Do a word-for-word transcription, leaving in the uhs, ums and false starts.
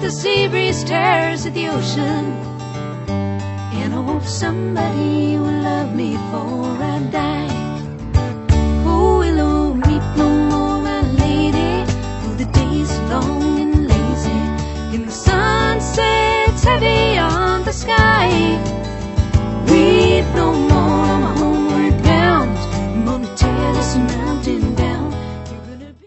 the sea breeze tears at the ocean. And I hope somebody will love me before I die. Oh, willow, weep no more, my lady, for the days are long and lazy, and the sun sets heavy on the sky. Weep no more on my homeward bound, I'm gonna tear this now.